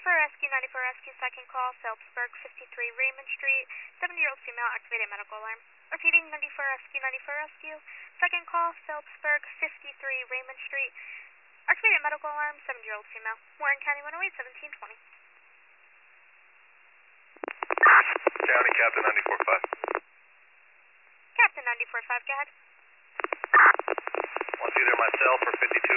94 Rescue, second call, Phillipsburg, 53 Raymond Street, 7-year-old female, activated medical alarm. Repeating, 94 Rescue, second call, Phillipsburg, 53 Raymond Street, activated medical alarm, 7-year-old female, Warren County 108, 1720. County, Captain 94.5. Captain 94.5, go ahead. Want to either myself or 52